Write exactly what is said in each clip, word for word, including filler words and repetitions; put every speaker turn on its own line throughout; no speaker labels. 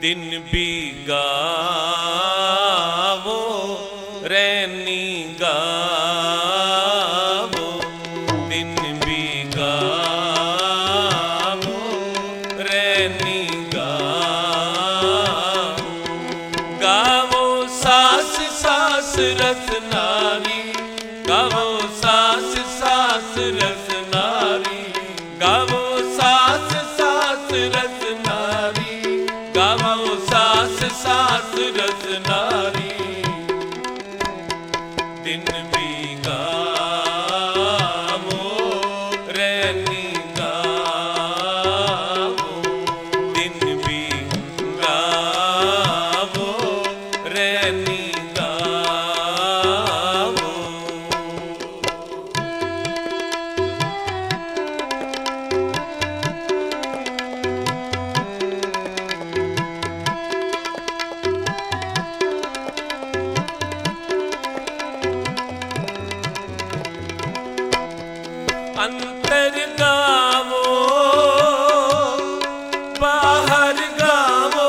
दिन भी गावो रैनी गावो, दिन भी गावो रैनी गावो, गावो सास सास रस नारी, गावो सास सास रस नारी, गावो सास सास रस नारी, गावो सास सास रस नारी, दिन भी गावो रैनी गावो, दिन भी गावो रैनी गावो। अंतर गावो बाहर गावो,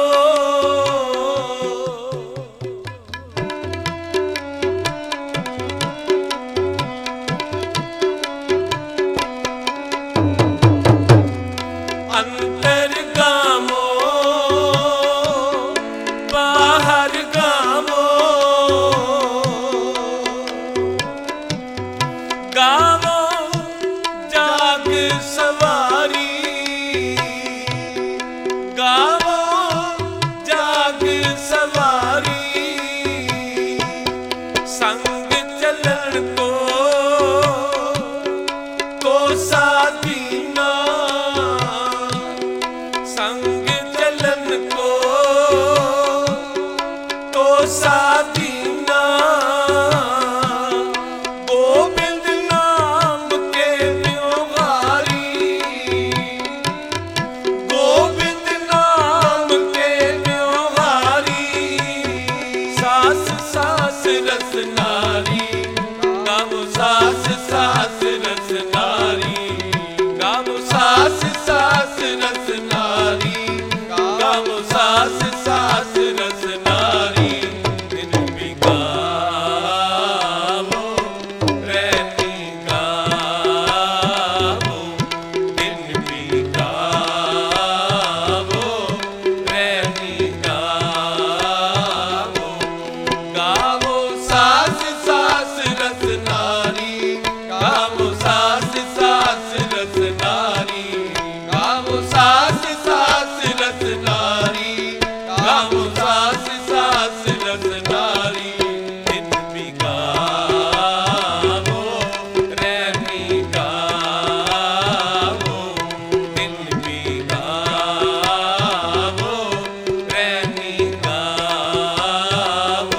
अंतर गावो बाहर गावो, गावो जाग सवारी, गावो जाग सवारी, संग चलन को कोसा दीना, संग चलन को कोसा दीना, गोविंद नाम के व्योहारी, गोविंद नाम के व्योहारी, सास सास रस नारी, गावो सास सास रस नारी, गावो सास सास रस नारी, गावो सास सास रस नारी, दिन भी गावो रैनी गावो, दिन भी गावो रैनी गावो, गावो सास सास रस नारी, गावो सास सास रस नारी, गावो सास सास रस नारी, गावो सास सास रस नारी, दिन भी गावो रैनी गावो, दिन भी गावो रैनी गावो।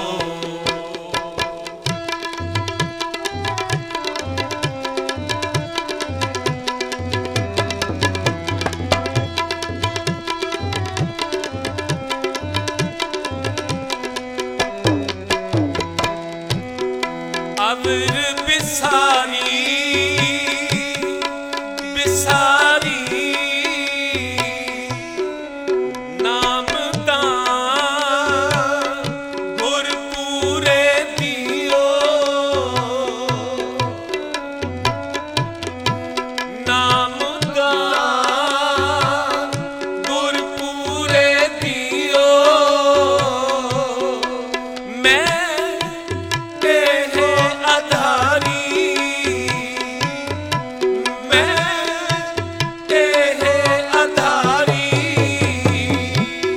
अवर बिसारी बिसारी, नाम दान गुर पूरे दियो, नाम दान गुर पूरे दियो, मैं मैं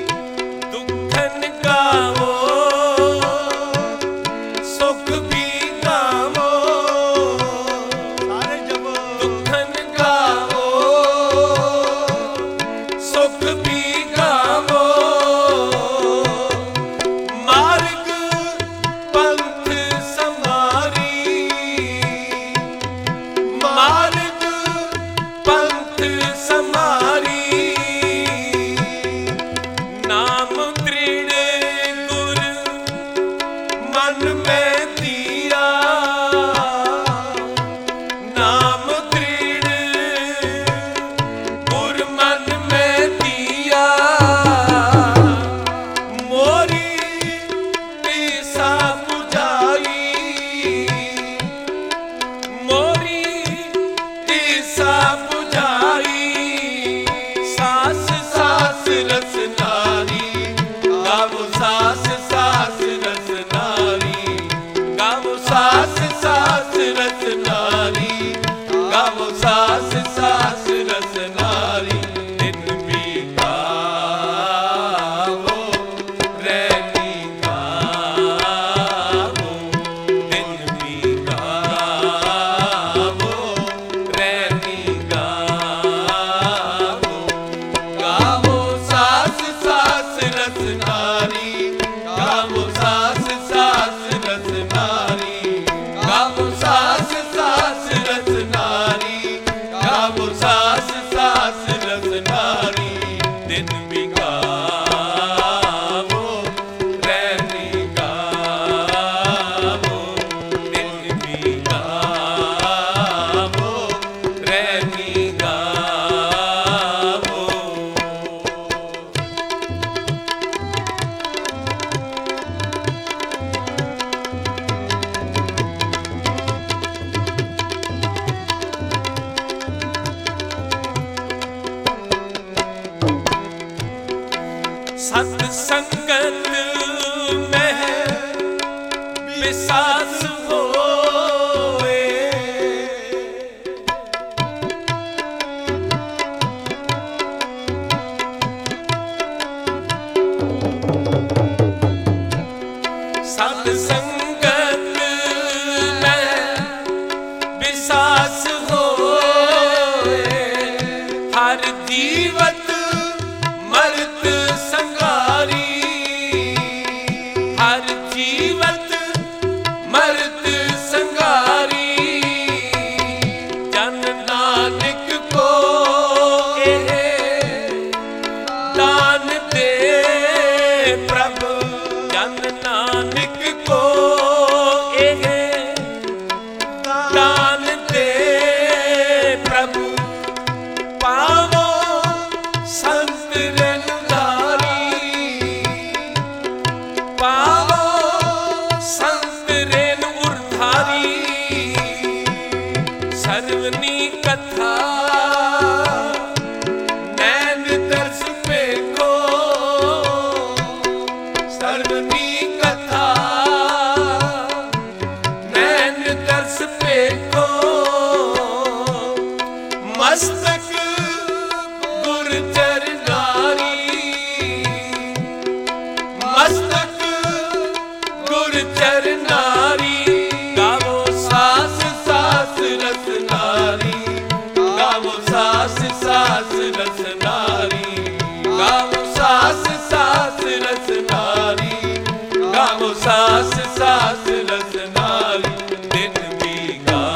ਸਤ ਸੰਗਤ ਮਹਿ ਵਿਸਾਸ ਹੋਏ। ਸਤ ਸੰਗਤ ਮਹਿ ਵਿਸਾਸ ਹੋਏ। ਹਰ ਜੀਵਤ ਮਰਤ ਸੰਗਾਰੀ। ਹਰ ਜੀਵਤ ਮਰਤ ਸੰਗਾਰੀ। ਜਨ ਨਾਨਕ ਕੋ ਇਹ ਦਾਨ ਦੇ ਪ੍ਰਭ। ਜਨ ਨਾਨਕ ਕੋ ਇਹ ਦਾਨ ਦੇ ਪ੍ਰਭ। ਪਾਵੋ ਸੰਤ ਰੇਣੂਧਾਰੀ। ਪਾਵੋ ਸੰਤ ਰੇਣੂ ਉਰਧਾਰੀ। ਸਰਵਨੀ ਕਥਾ ਨੈਣ ਤਰਸ ਵੇਖੋ। ਸਰਵਨੀ ਕਥਾ ਨੈਣ ਤਰਸ ਵੇਖੋ। ਮਸਤਕ ਗੁਰ ਚਰਨਾਰੀ। ਮਸਤਕ ਗੁਰ ਚਰਨਾਰੀ। ਗਾਵੋ ਸਾਸ ਸਾਸ ਰਸ ਨਾਰੀ। ਗਾਵੋ ਸਾਸ ਸਾਸ ਰਸ ਨਾਰੀ। ਗਾਵੋ ਸਾਸ ਸਾਸ ਰਸ ਨਾਰੀ। ਗਾਵੋ ਸਾਸ ਸਾਸ ਰਸ ਨਾਰੀ। ਦਿਨ ਵੀ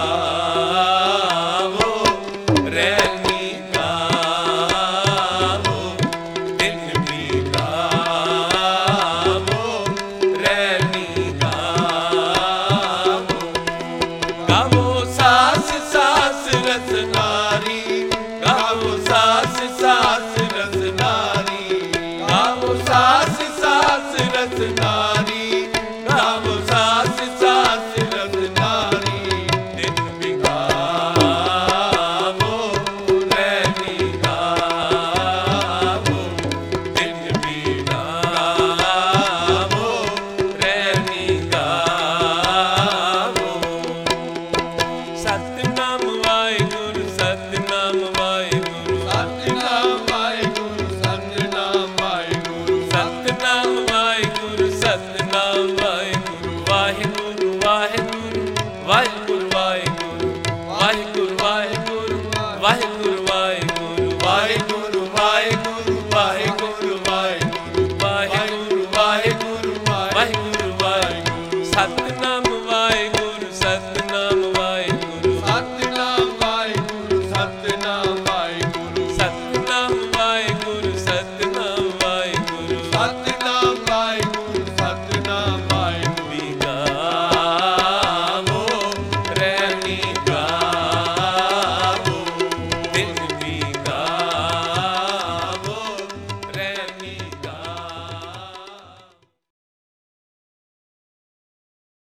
ਗਾਵੋ ਰੈਣੀ ਗਾਵੋ। ਦਿਨ ਵੀ ਗਾਵੋ ਰੈਣੀ ਗਾਵੋ। ਗਾਵੋ ਸਾਸ ਸਾਸ ਰਸ ਨਾਰੀ। ਗਾਵੋ ਸਾਸ ਸਾਸ ਰਸ ਨਾਰੀ। ਗਾਵੋ ਸਾਸ ਸਾਸ ਰਸ ਨਾਰੀ।